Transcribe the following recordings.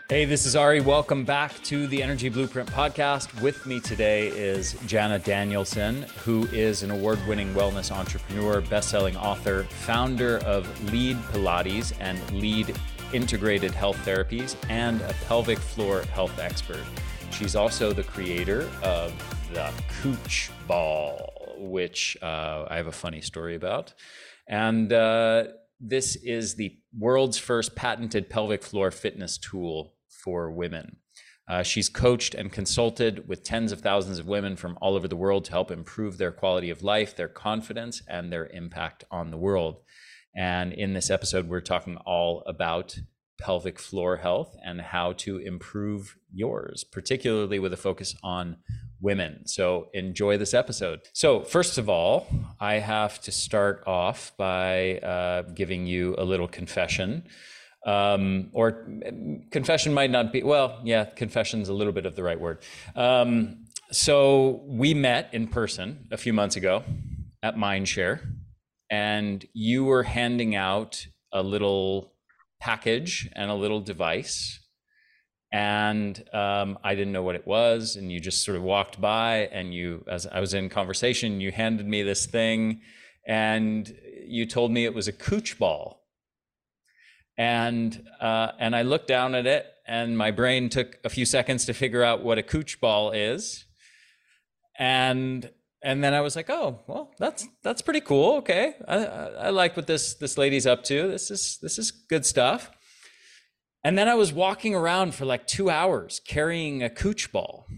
Hey, this is Ari. Welcome back to the Energy Blueprint podcast. With me today is Jana Danielson, who is an award-winning wellness entrepreneur, best-selling author, founder of Lead Pilates and Lead Integrated Health Therapies, and a pelvic floor health expert. She's also the creator of the Cooch Ball, which I have a funny story about. And this is the world's first patented pelvic floor fitness tool for women. She's coached and consulted with tens of thousands of women from all over the world to help improve their quality of life, their confidence, and their impact on the world. And in this episode, we're talking all about pelvic floor health and how to improve yours, particularly with a focus on women. So enjoy this episode. So first of all, I have to start off by giving you a little confession. Or confession might not be, well, yeah, confession's a little bit of the right word. So we met in person a few months ago at Mindshare, and you were handing out a little package and a little device. And I didn't know what it was. And you just sort of walked by, and you, as I was in conversation, you handed me this thing and you told me it was a Cooch Ball. And I looked down at it, and my brain took a few seconds to figure out what a Cooch Ball is. And then I was like, oh, well, that's pretty cool. Okay, I like what this lady's up to. This is good stuff. And then I was walking around for like 2 hours carrying a Cooch Ball,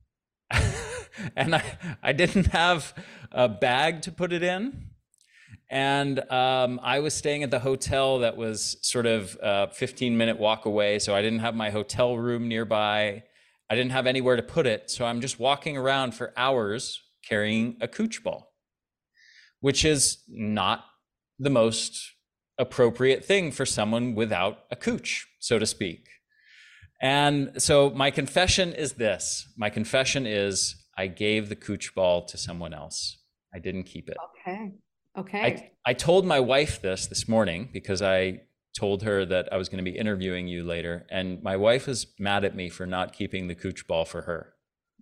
and I didn't have a bag to put it in. And I was staying at the hotel that was sort of a 15-minute walk away. So I didn't have my hotel room nearby. I didn't have anywhere to put it. So I'm just walking around for hours carrying a Cooch Ball, which is not the most appropriate thing for someone without a cooch, so to speak. And so my confession is this. My confession is I gave the Cooch Ball to someone else. I didn't keep it. Okay. I told my wife this morning because I told her that I was going to be interviewing you later, and my wife was mad at me for not keeping the Cooch Ball for her.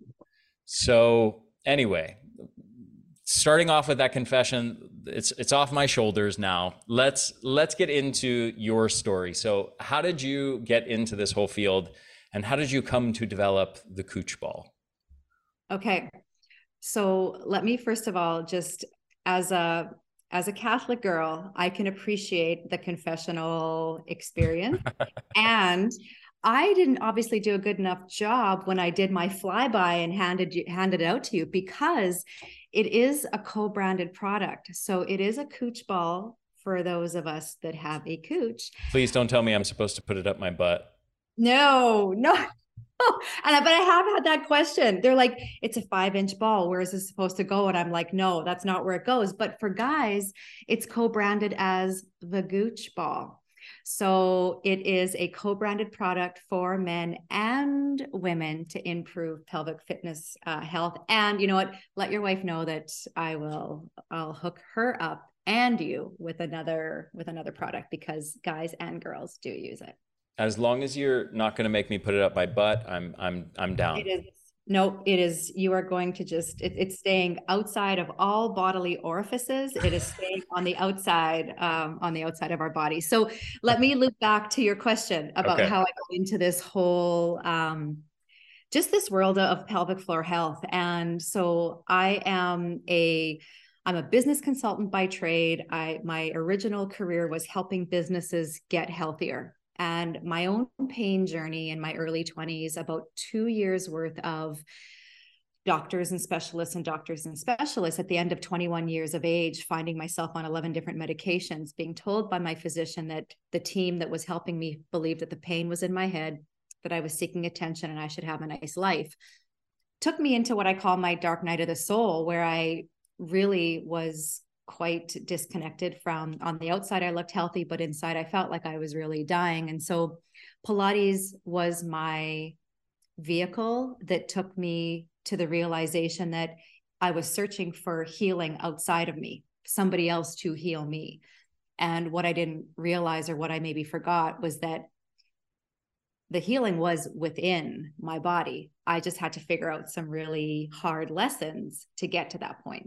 So anyway, starting off with that confession, it's off my shoulders now. Let's get into your story. So how did you get into this whole field, and how did you come to develop the Cooch Ball? Okay. So let me first of all, just as a Catholic girl, I can appreciate the confessional experience. And I didn't obviously do a good enough job when I did my flyby and handed it out to you, because it is a co-branded product. So it is a Cooch Ball for those of us that have a cooch. Please don't tell me I'm supposed to put it up my butt. No. But I have had that question. They're like, it's a 5-inch ball. Where is this supposed to go? And I'm like, no, that's not where it goes. But for guys, it's co-branded as the Gooch Ball. So it is a co-branded product for men and women to improve pelvic fitness, health. And you know what? Let your wife know that I'll hook her up and you with another product, because guys and girls do use it. As long as you're not going to make me put it up my butt, I'm down. It is. No, it is. You are going to it's staying outside of all bodily orifices. It is staying on the outside of our body. So let me loop back to your question about Okay. how I got into this whole, just this world of pelvic floor health. And so I'm a business consultant by trade. My original career was helping businesses get healthier. And my own pain journey in my early 20s, about 2 years worth of doctors and specialists at the end of 21 years of age, finding myself on 11 different medications, being told by my physician that the team that was helping me believed that the pain was in my head, that I was seeking attention and I should have a nice life, took me into what I call my dark night of the soul, where I really was quite disconnected from, on the outside I looked healthy, but inside I felt like I was really dying. And so Pilates was my vehicle that took me to the realization that I was searching for healing outside of me, somebody else to heal me. And what I didn't realize, or what I maybe forgot, was that the healing was within my body. I just had to figure out some really hard lessons to get to that point.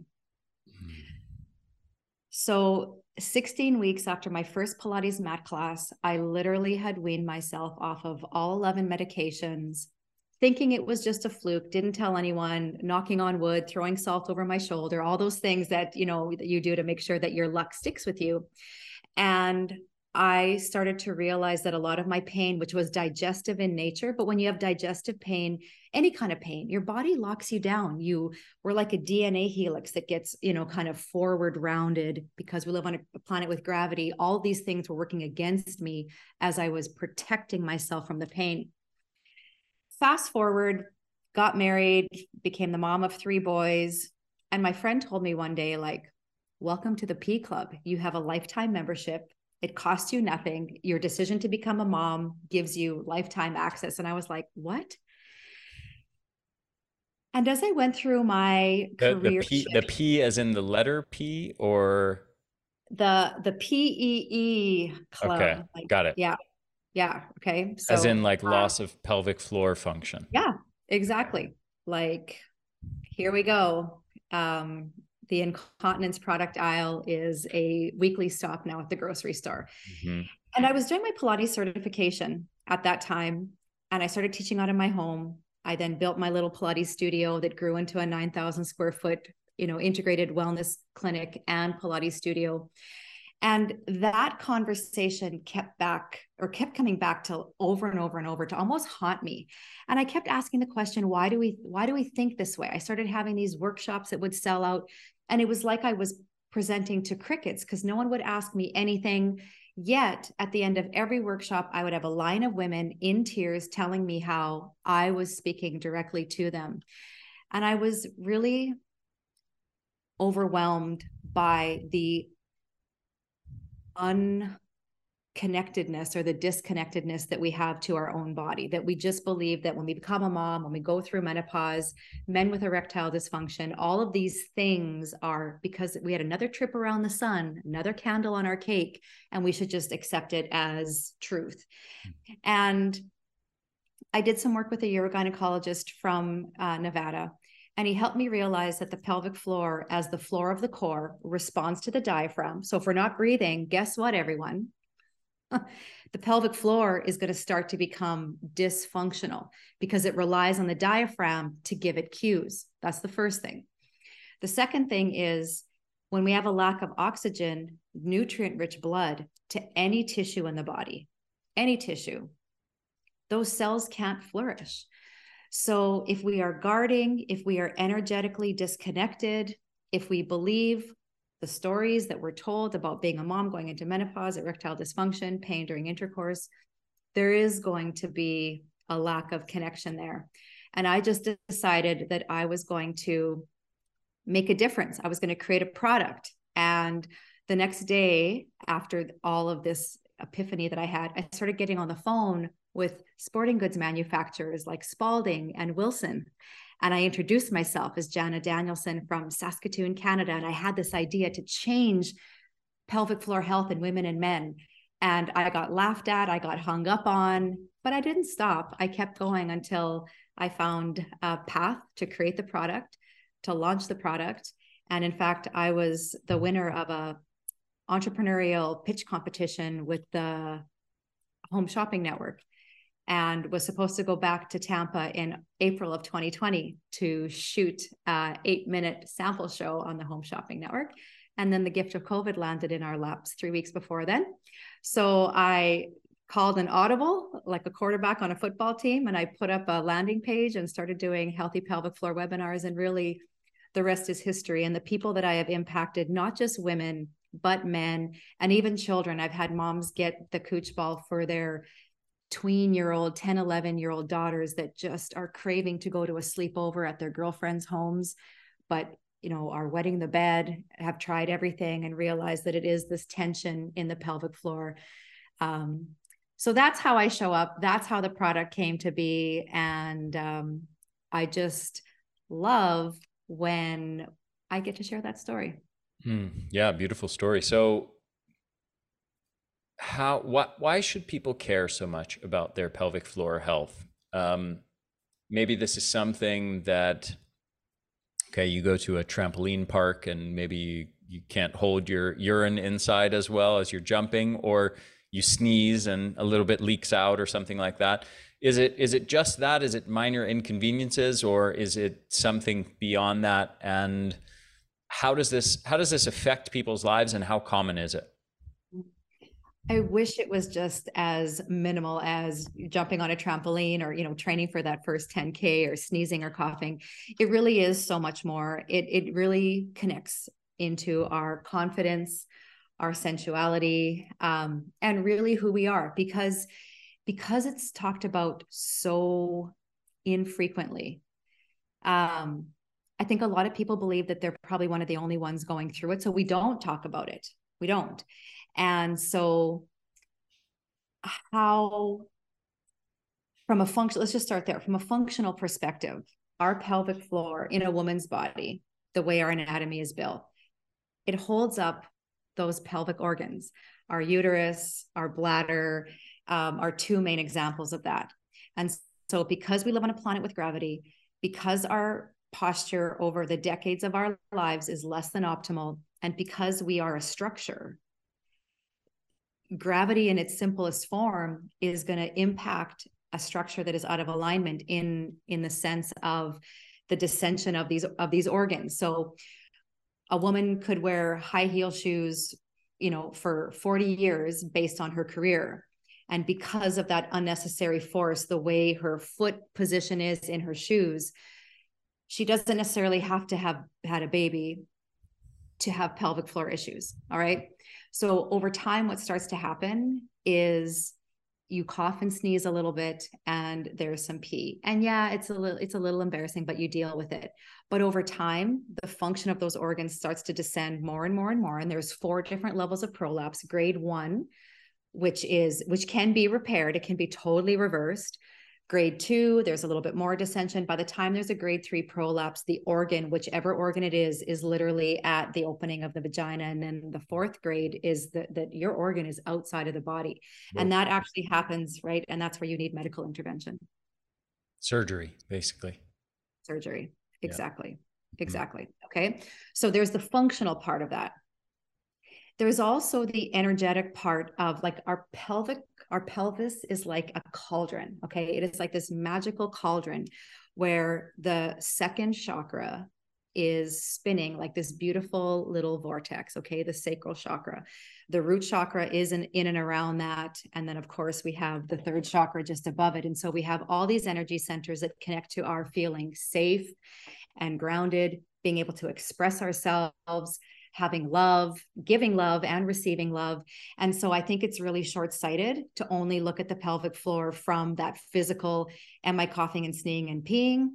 So 16 weeks after my first Pilates mat class, I literally had weaned myself off of all 11 medications, thinking it was just a fluke, didn't tell anyone, knocking on wood, throwing salt over my shoulder, all those things that, you know, that you do to make sure that your luck sticks with you. And I started to realize that a lot of my pain, which was digestive in nature, but when you have digestive pain, any kind of pain, your body locks you down. You were like a DNA helix that gets, you know, kind of forward rounded because we live on a planet with gravity. All these things were working against me as I was protecting myself from the pain. Fast forward, got married, became the mom of 3 boys. And my friend told me one day, like, welcome to the P Club. You have a lifetime membership. It costs you nothing. Your decision to become a mom gives you lifetime access. And I was like, what? And as I went through my career The P as in the letter P, or the PEE okay, club, like, got it. yeah, yeah, okay. As in So like loss of pelvic floor function. yeah, exactly. Like, here we go. The incontinence product aisle is a weekly stop now at the grocery store. Mm-hmm. And I was doing my Pilates certification at that time, and I started teaching out of my home. I then built my little Pilates studio that grew into a 9,000 square foot, you know, integrated wellness clinic and Pilates studio. And that conversation kept coming back to over and over and over to almost haunt me. And I kept asking the question, why do we think this way? I started having these workshops that would sell out. And it was like I was presenting to crickets because no one would ask me anything. Yet at the end of every workshop, I would have a line of women in tears telling me how I was speaking directly to them. And I was really overwhelmed by the unconnectedness or the disconnectedness that we have to our own body, that we just believe that when we become a mom, when we go through menopause, men with erectile dysfunction, all of these things are because we had another trip around the sun, another candle on our cake, and we should just accept it as truth. And I did some work with a urogynecologist from Nevada. And he helped me realize that the pelvic floor, as the floor of the core, responds to the diaphragm. So if we're not breathing, guess what, everyone? The pelvic floor is going to start to become dysfunctional because it relies on the diaphragm to give it cues. That's the first thing. The second thing is when we have a lack of oxygen, nutrient-rich blood to any tissue in the body, any tissue, those cells can't flourish. So if we are guarding, if we are energetically disconnected, if we believe the stories that we're told about being a mom going into menopause, erectile dysfunction, pain during intercourse, there is going to be a lack of connection there. And I just decided that I was going to make a difference. I was going to create a product. And the next day, after all of this epiphany that I had, I started getting on the phone with sporting goods manufacturers like Spalding and Wilson. And I introduced myself as Jana Danielson from Saskatoon, Canada. And I had this idea to change pelvic floor health in women and men. And I got laughed at, I got hung up on, but I didn't stop. I kept going until I found a path to create the product, to launch the product. And in fact, I was the winner of a entrepreneurial pitch competition with the Home Shopping Network, and was supposed to go back to Tampa in April of 2020 to shoot an 8-minute sample show on the Home Shopping Network. And then the gift of COVID landed in our laps 3 weeks before then. So I called an audible, like a quarterback on a football team, and I put up a landing page and started doing healthy pelvic floor webinars. And really, the rest is history. And the people that I have impacted, not just women, but men and even children. I've had moms get the cooch ball for their tween-year-old, 10, 11-year-old daughters that just are craving to go to a sleepover at their girlfriends' homes, but are wetting the bed, have tried everything and realize that it is this tension in the pelvic floor. So that's how I show up. That's how the product came to be. And I just love when I get to share that story. Yeah, beautiful story. So why should people care so much about their pelvic floor health? Maybe this is something that, okay, you go to a trampoline park and maybe you can't hold your urine inside as well as you're jumping, or you sneeze and a little bit leaks out or something like that. Is it just that? Is it minor inconveniences, or is it something beyond that? And how does this affect people's lives, and how common is it? I wish it was just as minimal as jumping on a trampoline or, training for that first 10K or sneezing or coughing. It really is so much more. It really connects into our confidence, our sensuality, and really who we are, because it's talked about so infrequently. I think a lot of people believe that they're probably one of the only ones going through it. So we don't talk about it. We don't. And so let's just start there. From a functional perspective, our pelvic floor in a woman's body, the way our anatomy is built, it holds up those pelvic organs. Our uterus, our bladder, are two main examples of that. And so because we live on a planet with gravity, because our posture over the decades of our lives is less than optimal, and because we are a structure, gravity in its simplest form is going to impact a structure that is out of alignment in the sense of the dissension of these organs. So a woman could wear high heel shoes, for 40 years based on her career. And because of that unnecessary force, the way her foot position is in her shoes, she doesn't necessarily have to have had a baby to have pelvic floor issues. All right. So over time, what starts to happen is you cough and sneeze a little bit and there's some pee. And yeah, it's a little embarrassing, but you deal with it. But over time, the function of those organs starts to descend more and more and more. And there's 4 different levels of prolapse. Grade 1, which can be repaired. It can be totally reversed. Grade 2, there's a little bit more dissension. By the time there's a grade 3 prolapse, the organ, whichever organ it is literally at the opening of the vagina. And then the 4th grade is that your organ is outside of the body. Whoa. And that actually happens, right? And that's where you need medical intervention. Surgery, basically. Surgery. Exactly. Yeah. Exactly. Okay. So there's the functional part of that. There's also the energetic part of like our pelvis is like a cauldron. Okay. It is like this magical cauldron where the second chakra is spinning like this beautiful little vortex. Okay. The sacral chakra, the root chakra is in and around that. And then of course we have the 3rd chakra just above it. And so we have all these energy centers that connect to our feeling safe and grounded, being able to express ourselves, having love, giving love and receiving love. And so I think it's really short-sighted to only look at the pelvic floor from that physical, am I coughing and sneezing and peeing,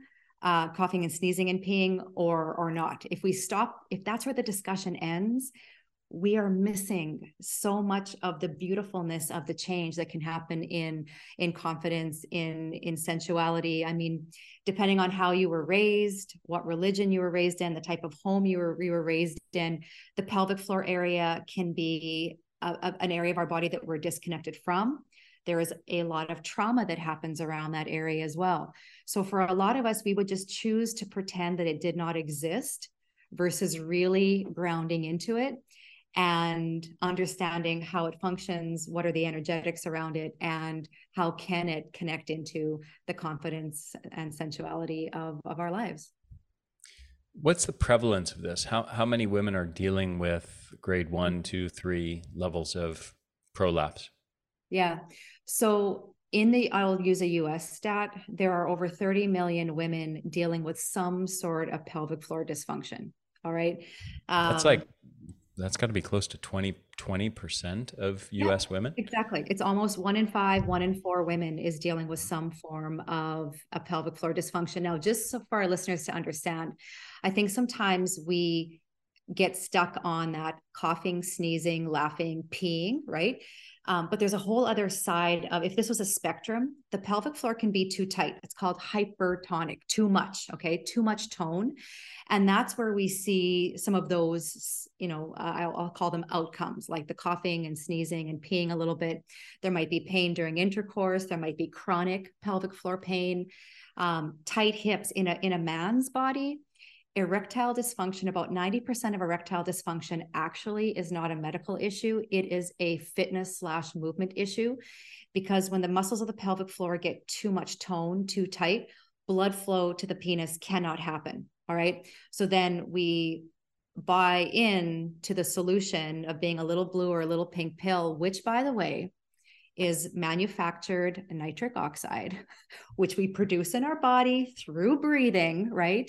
or not? If that's where the discussion ends, we are missing so much of the beautifulness of the change that can happen in confidence, in sensuality. I mean, depending on how you were raised, what religion you were raised in, the type of home you were raised in, the pelvic floor area can be an area of our body that we're disconnected from. There is a lot of trauma that happens around that area as well. So for a lot of us, we would just choose to pretend that it did not exist versus really grounding into it and understanding how it functions, what are the energetics around it, and how can it connect into the confidence and sensuality of our lives. What's the prevalence of this? How many women are dealing with grade 1, 2, 3 levels of prolapse? Yeah. So I'll use a US stat, there are over 30 million women dealing with some sort of pelvic floor dysfunction. All right. That's got to be close to 20% of US women. Exactly. It's almost 1 in 5, 1 in 4 women is dealing with some form of a pelvic floor dysfunction. Now, just so for our listeners to understand, I think sometimes we get stuck on that coughing, sneezing, laughing, peeing, right? But there's a whole other side of, if this was a spectrum, the pelvic floor can be too tight. It's called hypertonic, too much, okay? Too much tone. And that's where we see some of those, I'll call them outcomes, like the coughing and sneezing and peeing a little bit. There might be pain during intercourse. There might be chronic pelvic floor pain, tight hips in a man's body. Erectile dysfunction, about 90% of erectile dysfunction actually is not a medical issue. It is a fitness/movement issue, because when the muscles of the pelvic floor get too much tone, too tight, blood flow to the penis cannot happen. All right. So then we buy in to the solution of being a little blue or a little pink pill, which, by the way, is manufactured nitric oxide, which we produce in our body through breathing, right?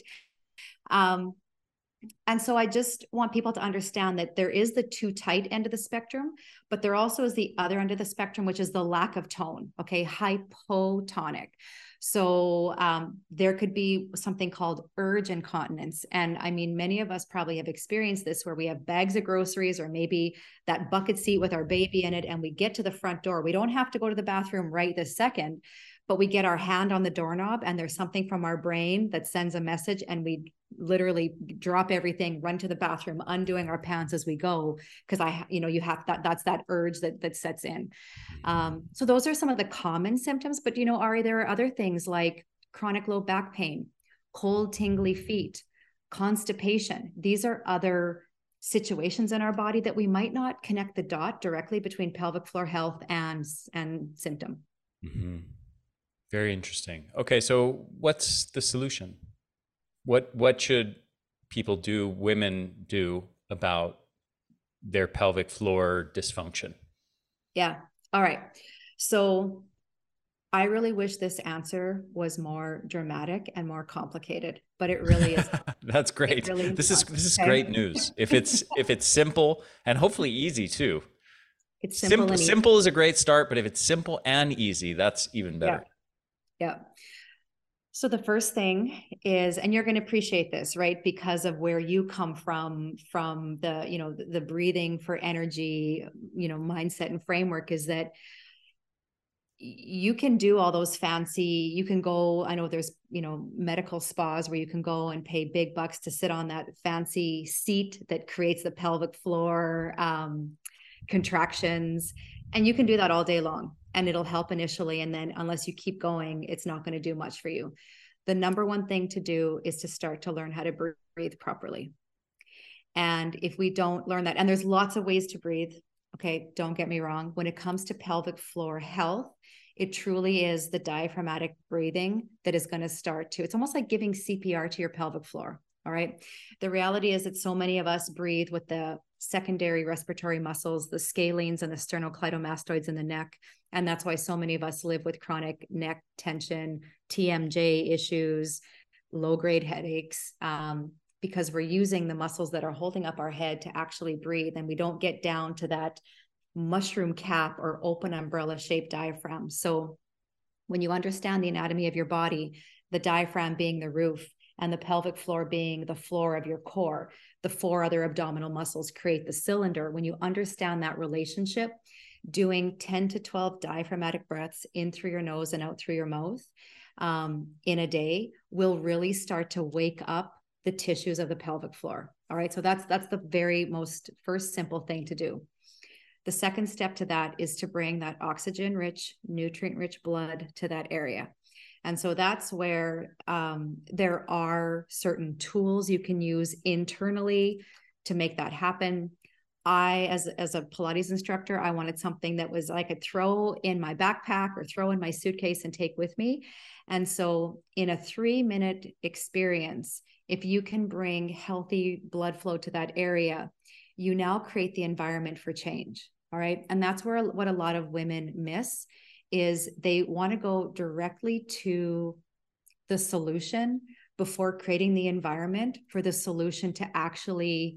And so I just want people to understand that there is the too tight end of the spectrum, but there also is the other end of the spectrum, which is the lack of tone. Okay. Hypotonic. So there could be something called urge incontinence. And I mean, many of us probably have experienced this, where we have bags of groceries or maybe that bucket seat with our baby in it, and we get to the front door. We don't have to go to the bathroom right this second, but we get our hand on the doorknob and there's something from our brain that sends a message, and we literally drop everything, run to the bathroom, undoing our pants as we go. Cause you have that's that urge that sets in. So those are some of the common symptoms, but Ari, there are other things like chronic low back pain, cold, tingly feet, constipation. These are other situations in our body that we might not connect the dot directly between pelvic floor health and symptom. Mm-hmm. Very interesting. Okay. So what's the solution? What should people do, women do, about their pelvic floor dysfunction? Yeah. All right. So I really wish this answer was more dramatic and more complicated, but it really is. That's great. Really this is great news. If it's simple and hopefully easy too. It's simple. Simple is a great start, but if it's simple and easy, that's even better. Yeah. So the first thing is, and you're going to appreciate this, right? Because of where you come from the, the breathing for energy, mindset and framework, is that you can do all those fancy, you can go, I know there's, medical spas where you can go and pay big bucks to sit on that fancy seat that creates the pelvic floor contractions. And you can do that all day long, and it'll help initially. And then unless you keep going, it's not going to do much for you. The number one thing to do is to start to learn how to breathe properly. And if we don't learn that, and there's lots of ways to breathe. Okay. Don't get me wrong. When it comes to pelvic floor health, it truly is the diaphragmatic breathing that is going to start to, it's almost like giving CPR to your pelvic floor. All right. The reality is that so many of us breathe with the secondary respiratory muscles, the scalenes and the sternocleidomastoids in the neck. And that's why so many of us live with chronic neck tension, TMJ issues, low-grade headaches, because we're using the muscles that are holding up our head to actually breathe. And we don't get down to that mushroom cap or open umbrella shaped diaphragm. So when you understand the anatomy of your body, the diaphragm being the roof and the pelvic floor being the floor of your core, the 4 other abdominal muscles create the cylinder. When you understand that relationship, doing 10 to 12 diaphragmatic breaths in through your nose and out through your mouth in a day will really start to wake up the tissues of the pelvic floor. All right. So that's the very most first simple thing to do. The second step to that is to bring that oxygen rich, nutrient rich blood to that area. And so that's where there are certain tools you can use internally to make that happen. I, as a Pilates instructor, I wanted something that was I could throw in my backpack or throw in my suitcase and take with me. And so in a 3-minute experience, if you can bring healthy blood flow to that area, you now create the environment for change. All right. And that's where what a lot of women miss is they want to go directly to the solution before creating the environment for the solution to actually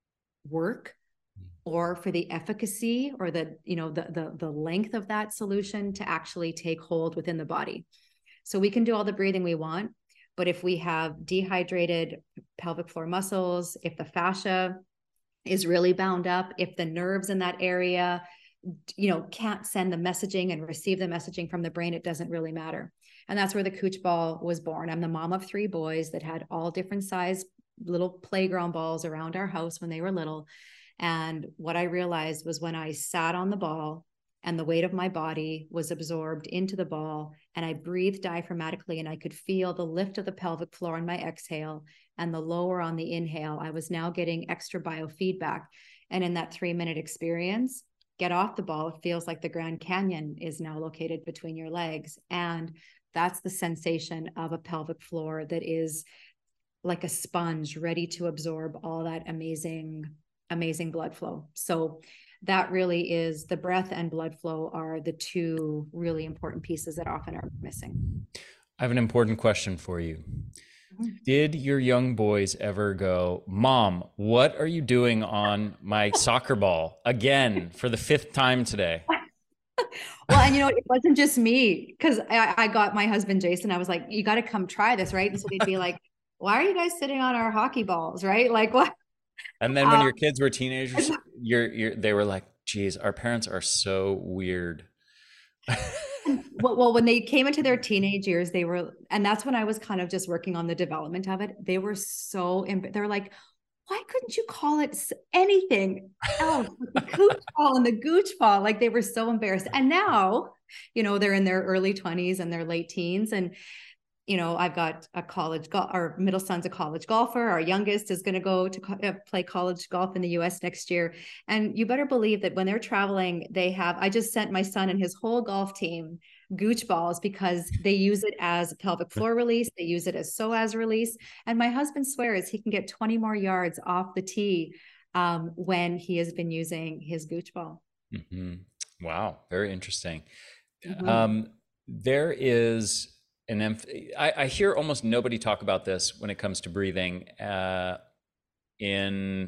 work, or for the efficacy or the length of that solution to actually take hold within the body. So we can do all the breathing we want, but if we have dehydrated pelvic floor muscles, if the fascia is really bound up, if the nerves in that area, can't send the messaging and receive the messaging from the brain, it doesn't really matter. And that's where the Cooch ball was born. I'm the mom of 3 boys that had all different size little playground balls around our house when they were little. And what I realized was when I sat on the ball and the weight of my body was absorbed into the ball, and I breathed diaphragmatically, and I could feel the lift of the pelvic floor on my exhale and the lower on the inhale, I was now getting extra biofeedback. And in that 3-minute experience, get off the ball, it feels like the Grand Canyon is now located between your legs. And that's the sensation of a pelvic floor that is like a sponge ready to absorb all that amazing blood flow. So that really is, the breath and blood flow are the 2 really important pieces that often are missing. I have an important question for you. Did your young boys ever go, Mom, what are you doing on my soccer ball again for the 5th time today? Well, and it wasn't just me, because I got my husband, Jason, I was like, you got to come try this, right? And so they'd be like, why are you guys sitting on our hockey balls, right? Like, what? And then when your kids were teenagers, they were like, geez, our parents are so weird. Well, when they came into their teenage years, and that's when I was kind of just working on the development of it. They were they're like, why couldn't you call it anything else? The Cooch ball and the Gooch ball. Like, they were so embarrassed. And now, they're in their early 20s and their late teens. And, I've got our middle son's a college golfer. Our youngest is going to go to play college golf in the US next year. And you better believe that when they're traveling, I just sent my son and his whole golf team Gooch balls, because they use it as a pelvic floor release. They use it as psoas release. And my husband swears he can get 20 more yards off the tee when he has been using his Gooch ball. Mm-hmm. Wow. Very interesting. Mm-hmm. There is I hear almost nobody talk about this when it comes to breathing in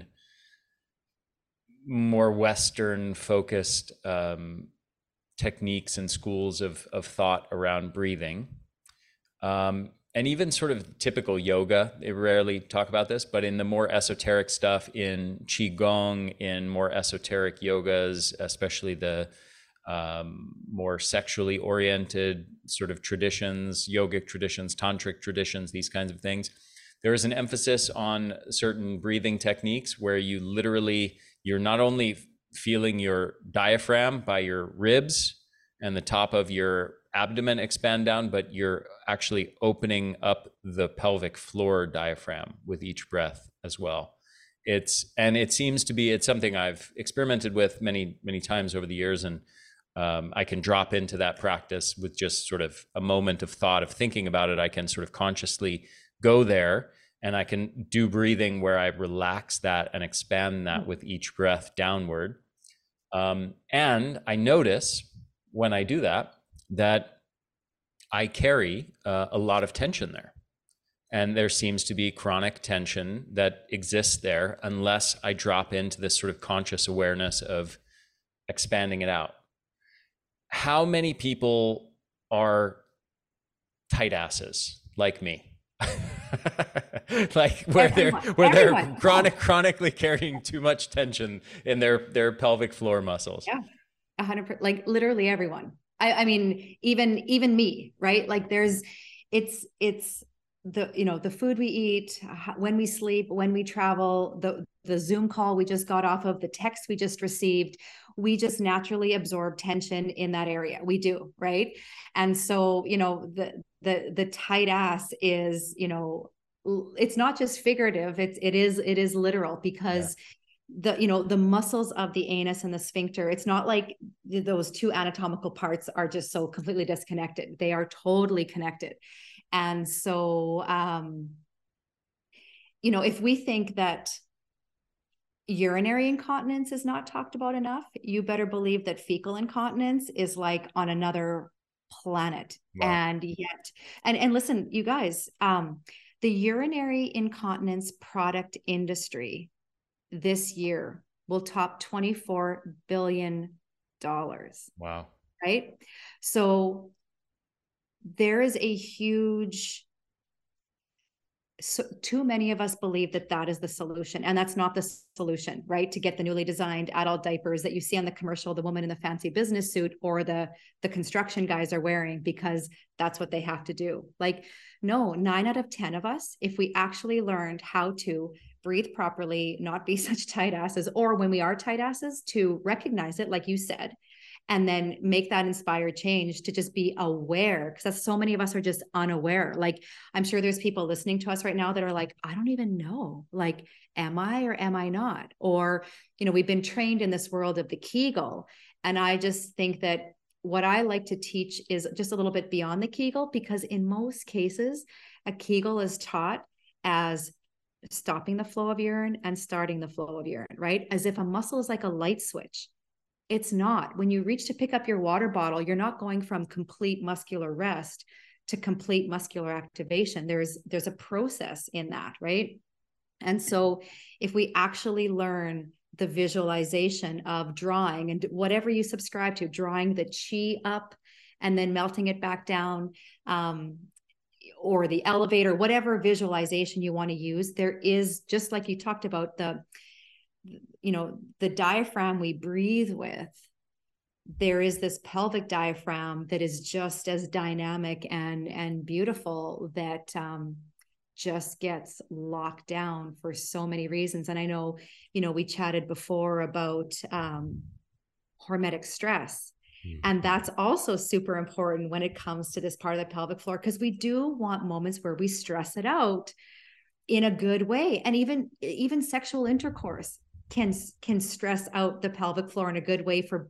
more Western focused techniques and schools of thought around breathing. And even sort of typical yoga, they rarely talk about this, but in the more esoteric stuff, in Qigong, in more esoteric yogas, especially the more sexually oriented sort of traditions, yogic traditions, tantric traditions, these kinds of things, there is an emphasis on certain breathing techniques where you're not only feeling your diaphragm by your ribs and the top of your abdomen expand down, but you're actually opening up the pelvic floor diaphragm with each breath as well. It seems to be, it's something I've experimented with many, many times over the years. And I can drop into that practice with just sort of a moment of thought of thinking about it. I can sort of consciously go there, and I can do breathing where I relax that and expand that with each breath downward. And I notice when I do that I carry a lot of tension there. And there seems to be chronic tension that exists there unless I drop into this sort of conscious awareness of expanding it out. How many people are tight asses like me? Like where they're chronically carrying too much tension in their pelvic floor muscles. Yeah, 100%. Like literally everyone. I mean, even me, right? Like it's the food we eat, when we sleep, when we travel, the Zoom call we just got off of, the text we just received, we just naturally absorb tension in that area. We do, right? And so, the tight ass is, it's not just figurative, it is literal, because the muscles of the anus and the sphincter, it's not like those 2 anatomical parts are just so completely disconnected. They are totally connected. And so, if we think that urinary incontinence is not talked about enough, you better believe that fecal incontinence is like on another planet. Wow. And yet, and listen, you guys, the urinary incontinence product industry this year will top $24 billion. Wow. Right? So there is a huge so too many of us believe that that is the solution, and that's not the solution, right? To get the newly designed adult diapers that you see on the commercial, the woman in the fancy business suit or the construction guys are wearing because that's what they have to do. Like, no, 9 out of 10 of us, if we actually learned how to breathe properly, not be such tight asses, or when we are tight asses, to recognize it, like you said, and then make that inspired change to just be aware, because that's so many of us are just unaware. Like, I'm sure there's people listening to us right now that are like, I don't even know, like, am I or am I not? Or, you know, we've been trained in this world of the Kegel. And I just think that what I like to teach is just a little bit beyond the Kegel, because in most cases, a Kegel is taught as stopping the flow of urine and starting the flow of urine, right? As if a muscle is like a light switch. It's not. When you reach to pick up your water bottle, you're not going from complete muscular rest to complete muscular activation. There's a process in that, right? And so if we actually learn the visualization of drawing and whatever you subscribe to, drawing the chi up and then melting it back down, or the elevator, whatever visualization you want to use, there is, just like you talked about, the diaphragm we breathe with, there is this pelvic diaphragm that is just as dynamic and beautiful, that just gets locked down for so many reasons. And I know, we chatted before about hormetic stress. And that's also super important when it comes to this part of the pelvic floor, because we do want moments where we stress it out in a good way. And even sexual intercourse can stress out the pelvic floor in a good way for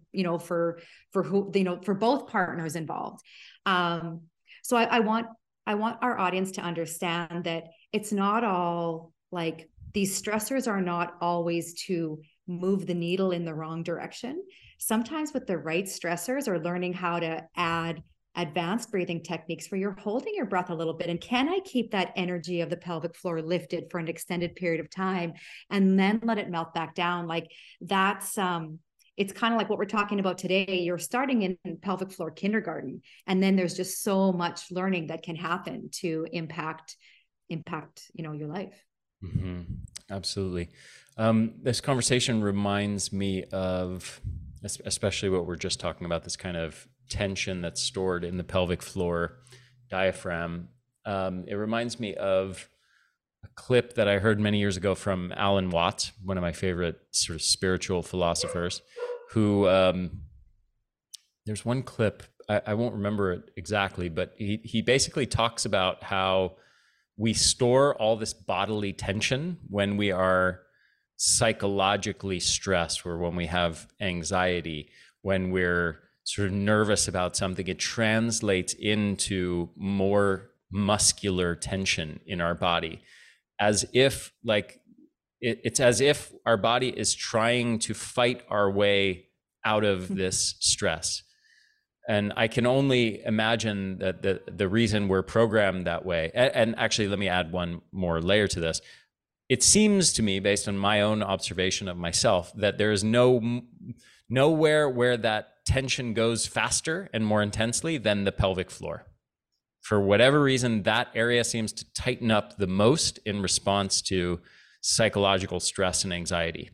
both partners involved. So I want our audience to understand that it's not all like, these stressors are not always to move the needle in the wrong direction. Sometimes with the right stressors, or learning how to add advanced breathing techniques where you're holding your breath a little bit, and can I keep that energy of the pelvic floor lifted for an extended period of time and then let it melt back down? Like, that's it's kind of like what we're talking about today. You're starting in pelvic floor kindergarten, and then there's just so much learning that can happen to impact your life. Mm-hmm. Absolutely. This conversation reminds me of, especially what we're just talking about, this kind of tension that's stored in the pelvic floor diaphragm. It reminds me of a clip that I heard many years ago from Alan Watts, one of my favorite sort of spiritual philosophers, who, there's one clip, I won't remember it exactly, but he basically talks about how we store all this bodily tension when we are psychologically stressed, or when we have anxiety, when we're sort of nervous about something. It translates into more muscular tension in our body, as if it's as if our body is trying to fight our way out of this stress. And I can only imagine that the reason we're programmed that way, and actually, let me add one more layer to this. It seems to me, based on my own observation of myself, that there is nowhere where that tension goes faster and more intensely than the pelvic floor. For whatever reason, that area seems to tighten up the most in response to psychological stress and anxiety.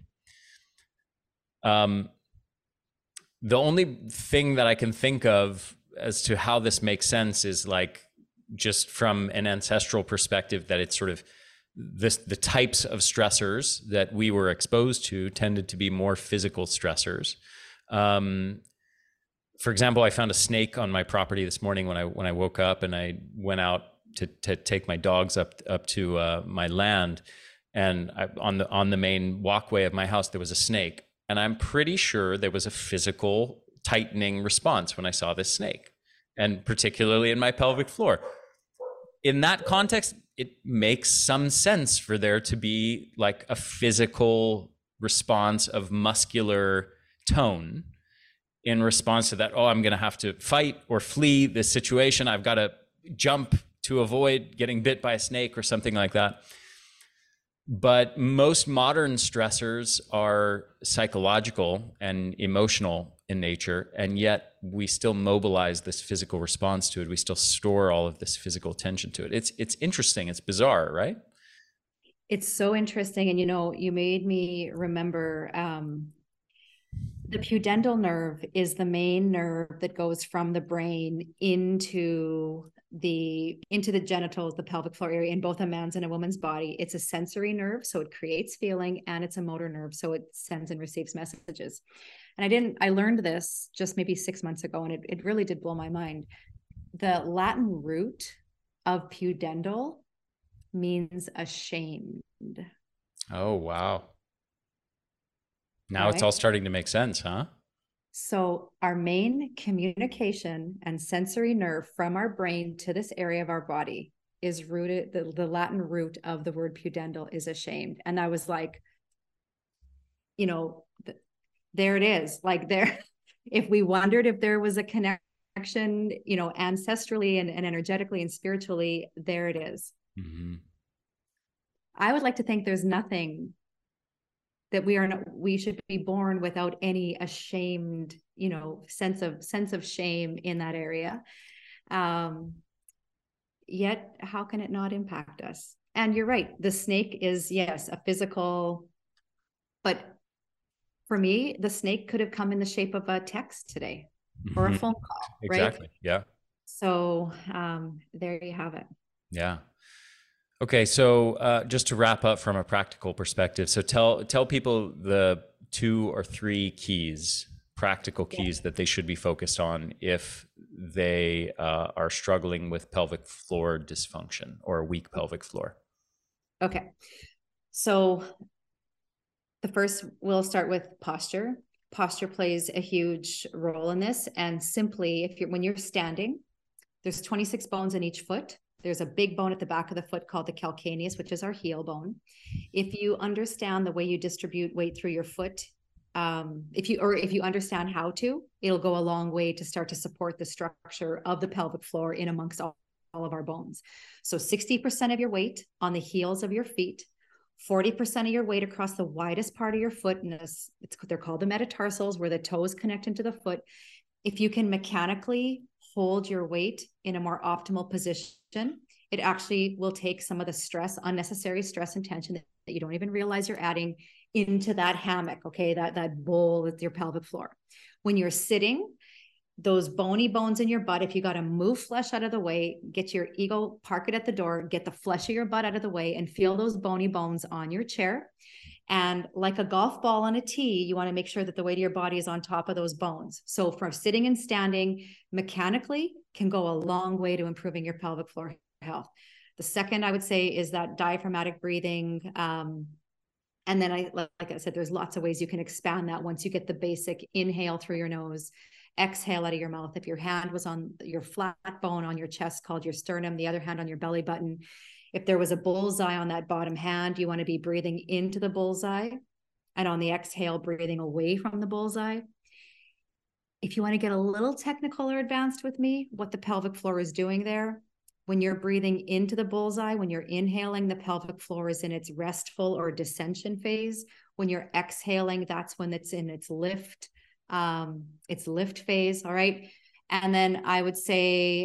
The only thing that I can think of as to how this makes sense is, like, just from an ancestral perspective, that it's sort of the types of stressors that we were exposed to tended to be more physical stressors. For example, I found a snake on my property this morning when I woke up, and I went out to take my dogs up to my land, and on the main walkway of my house there was a snake. And I'm pretty sure there was a physical tightening response when I saw this snake, and particularly in my pelvic floor. In that context, it makes some sense for there to be like a physical response of muscular tone in response to that. Oh, I'm going to have to fight or flee this situation. I've got to jump to avoid getting bit by a snake or something like that. But most modern stressors are psychological and emotional in nature, and yet we still mobilize this physical response to it. We still store all of this physical attention to it. It's interesting. It's bizarre, right? It's so interesting. And, you made me remember the pudendal nerve is the main nerve that goes from the brain into the genitals, the pelvic floor area in both a man's and a woman's body. It's a sensory nerve, so it creates feeling, and it's a motor nerve, so it sends and receives messages. And I learned this just maybe 6 months ago, and it really did blow my mind. The Latin root of pudendal means ashamed. Oh, wow. Now it's all starting to make sense, huh? So our main communication and sensory nerve from our brain to this area of our body is rooted, the Latin root of the word pudendal is ashamed. And I was like, there it is. Like there, if we wondered if there was a connection, ancestrally and energetically and spiritually, there it is. Mm-hmm. I would like to think there's nothing that we should be born without any ashamed, sense of shame in that area. Yet how can it not impact us? And you're right. The snake is, yes, a physical, but for me, the snake could have come in the shape of a text today or a phone call. Exactly. Right? Yeah. So there you have it. Yeah. Okay, so just to wrap up from a practical perspective, so tell people the 2 or 3 practical keys that they should be focused on if they are struggling with pelvic floor dysfunction or a weak pelvic floor. Okay, so the first, we'll start with posture. Posture plays a huge role in this, and simply, when you're standing, there's 26 bones in each foot. There's a big bone at the back of the foot called the calcaneus, which is our heel bone. If you understand the way you distribute weight through your foot, if you understand how to, it'll go a long way to start to support the structure of the pelvic floor in amongst all of our bones. So 60% of your weight on the heels of your feet, 40% of your weight across the widest part of your foot, and they're called the metatarsals, where the toes connect into the foot. If you can mechanically hold your weight in a more optimal position, it actually will take some of the unnecessary stress and tension that you don't even realize you're adding into that hammock, okay, that bowl with your pelvic floor. When you're sitting, those bony bones in your butt, if you got to move flesh out of the way, get your ego, park it at the door, get the flesh of your butt out of the way, and feel those bony bones on your chair. And like a golf ball on a tee, you want to make sure that the weight of your body is on top of those bones. So from sitting and standing mechanically can go a long way to improving your pelvic floor health. The second I would say is that diaphragmatic breathing. And then like I said, there's lots of ways you can expand that once you get the basic inhale through your nose, exhale out of your mouth. If your hand was on your flat bone on your chest called your sternum, the other hand on your belly button. If there was a bullseye on that bottom hand, you want to be breathing into the bullseye, and on the exhale, breathing away from the bullseye. If you want to get a little technical or advanced with me, what the pelvic floor is doing there, when you're breathing into the bullseye, when you're inhaling, the pelvic floor is in its restful or descension phase. When you're exhaling, that's when it's in its lift phase. All right. And then I would say,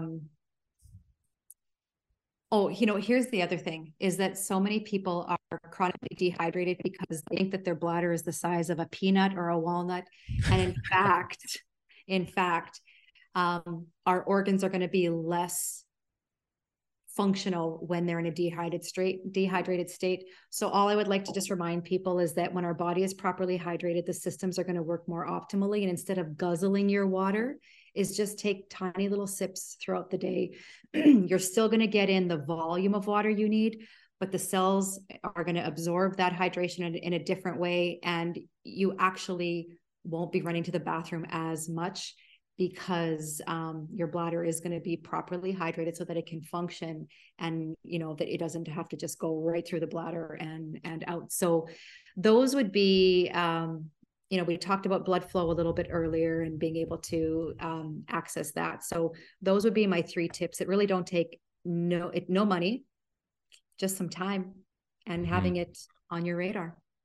here's the other thing, is that so many people are chronically dehydrated because they think that their bladder is the size of a peanut or a walnut. And in fact, our organs are going to be less functional when they're in a dehydrated state. So all I would like to just remind people is that when our body is properly hydrated, the systems are going to work more optimally. And instead of guzzling your water, is just take tiny little sips throughout the day. You're still going to get in the volume of water you need, but the cells are going to absorb that hydration in a different way. And you actually won't be running to the bathroom as much because your bladder is going to be properly hydrated so that it can function, and that it doesn't have to just go right through the bladder and out. So those would be, we talked about blood flow a little bit earlier and being able to access that. So those would be my 3 tips. It really don't take no money, just some time and having it on your radar.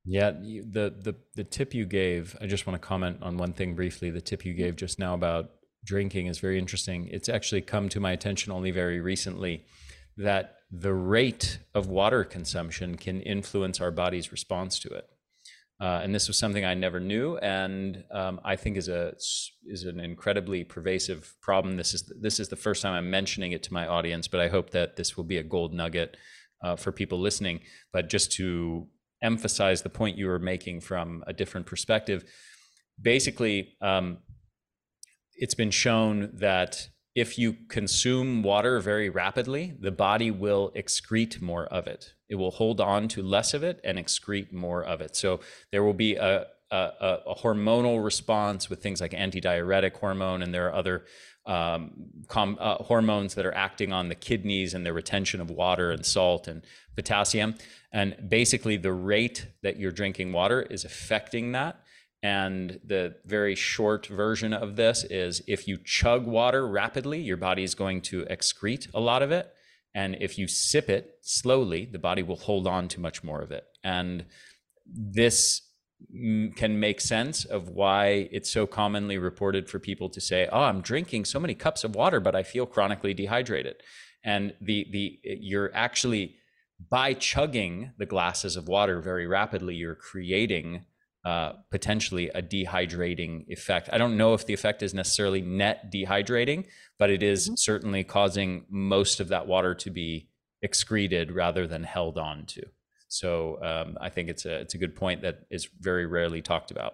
Yeah, the tip you gave, I just want to comment on one thing briefly. The tip you gave just now about drinking is very interesting. It's actually come to my attention only very recently that the rate of water consumption can influence our body's response to it. And this was something I never knew, and I think is an incredibly pervasive problem. This is the first time I'm mentioning it to my audience, but I hope that this will be a gold nugget for people listening. But just to emphasize the point you were making from a different perspective, basically, it's been shown that if you consume water very rapidly, the body will excrete more of it. It will hold on to less of it and excrete more of it. So there will be a hormonal response with things like antidiuretic hormone, and there are other hormones that are acting on the kidneys and the retention of water and salt and potassium. And basically, the rate that you're drinking water is affecting that. And the very short version of this is if you chug water rapidly, your body is going to excrete a lot of it. And if you sip it slowly, the body will hold on to much more of it. And this can make sense of why it's so commonly reported for people to say, oh, I'm drinking so many cups of water, but I feel chronically dehydrated. And you're actually, by chugging the glasses of water very rapidly, you're creating potentially a dehydrating effect. I don't know if the effect is necessarily net dehydrating, but it is certainly causing most of that water to be excreted rather than held on to. So I think it's a good point that is very rarely talked about.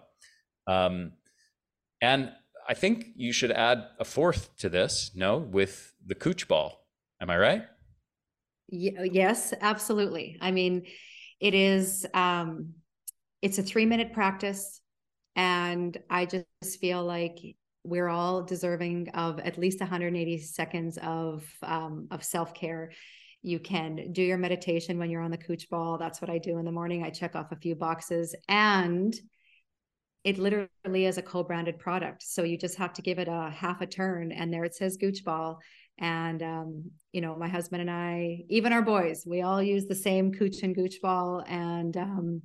And I think you should add a fourth to this, no, with the Cooch Ball. Am I right? Yes, absolutely. I mean, it is, it's a 3-minute practice, and I just feel like we're all deserving of at least 180 seconds of self-care. You can do your meditation when you're on the Cooch Ball. That's what I do in the morning. I check off a few boxes, and it literally is a co-branded product. So you just have to give it a half a turn, and there it says Cooch Ball. And, you know, my husband and I, even our boys, we all use the same Cooch and Gooch Ball. And,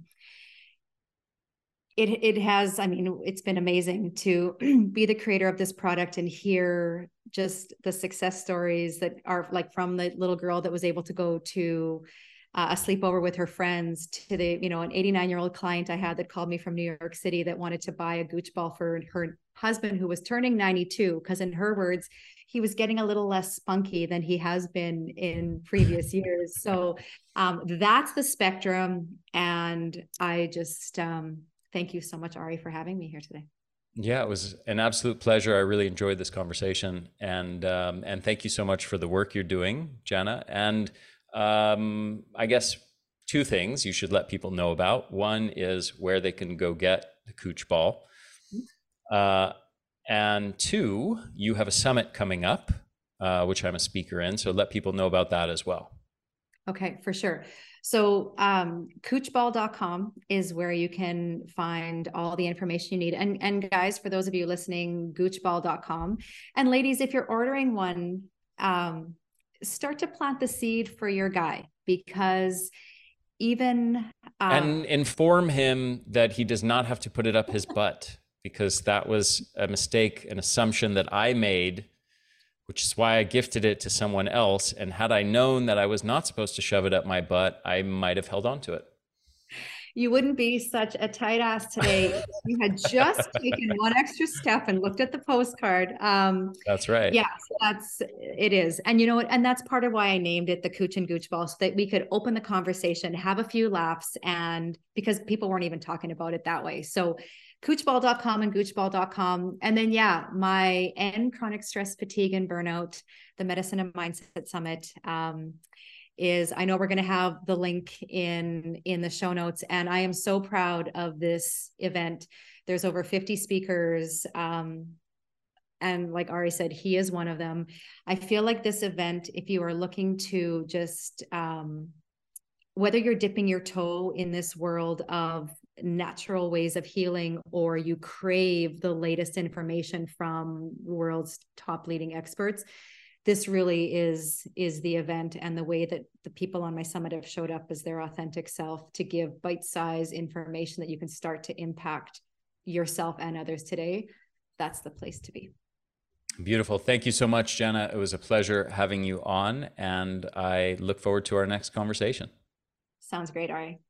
it has, I mean, it's been amazing to be the creator of this product and hear just the success stories that are like from the little girl that was able to go to a sleepover with her friends, to the, you know, an 89-year-old client I had that called me from New York City that wanted to buy a Gooch Ball for her husband who was turning 92, because in her words, he was getting a little less spunky than he has been in previous years. So that's the spectrum. And I just, thank you so much, Ari, for having me here today. Yeah, it was an absolute pleasure. I really enjoyed this conversation, and thank you so much for the work you're doing, Jana. And I guess two things you should let people know about. One is where they can go get the Cooch Ball, and two, you have a summit coming up, which I'm a speaker in. So let people know about that as well. Okay, for sure. So coochball.com is where you can find all the information you need. And guys, for those of you listening, goochball.com. And ladies, if you're ordering one, start to plant the seed for your guy, because even and inform him that he does not have to put it up his butt, because that was a mistake, an assumption that I made, which is why I gifted it to someone else. And had I known that I was not supposed to shove it up my butt, I might have held on to it. You wouldn't be such a tight ass today if you had just taken one extra step and looked at the postcard. That's right. Yeah, so it is. And you know what? And that's part of why I named it the Cooch and Gooch Ball, so that we could open the conversation, have a few laughs, and because people weren't even talking about it that way. So coochball.com and goochball.com. And then, yeah, my End Chronic Stress, Fatigue, and Burnout, the Medicine and Mindset Summit, is, I know we're going to have the link in the show notes. And I am so proud of this event. There's over 50 speakers. And like Ari said, he is one of them. I feel like this event, if you are looking to just, whether you're dipping your toe in this world of natural ways of healing, or you crave the latest information from the world's top leading experts, this really is the event, and the way that the people on my summit have showed up as their authentic self to give bite-sized information that you can start to impact yourself and others today. That's the place to be. Beautiful. Thank you so much, Jenna. It was a pleasure having you on, and I look forward to our next conversation. Sounds great, Ari.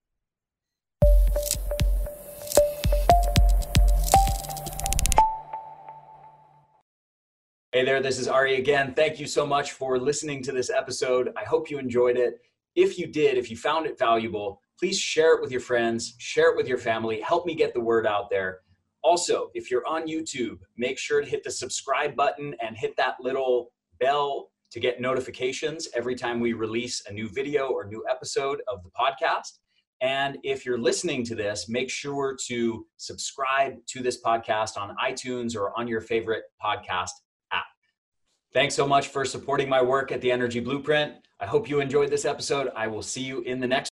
Hey there, this is Ari again. Thank you so much for listening to this episode. I hope you enjoyed it. If you did, if you found it valuable, please share it with your friends, share it with your family, help me get the word out there. Also, if you're on YouTube, make sure to hit the subscribe button and hit that little bell to get notifications every time we release a new video or new episode of the podcast. And if you're listening to this, make sure to subscribe to this podcast on iTunes or on your favorite podcast app. Thanks so much for supporting my work at the Energy Blueprint. I hope you enjoyed this episode. I will see you in the next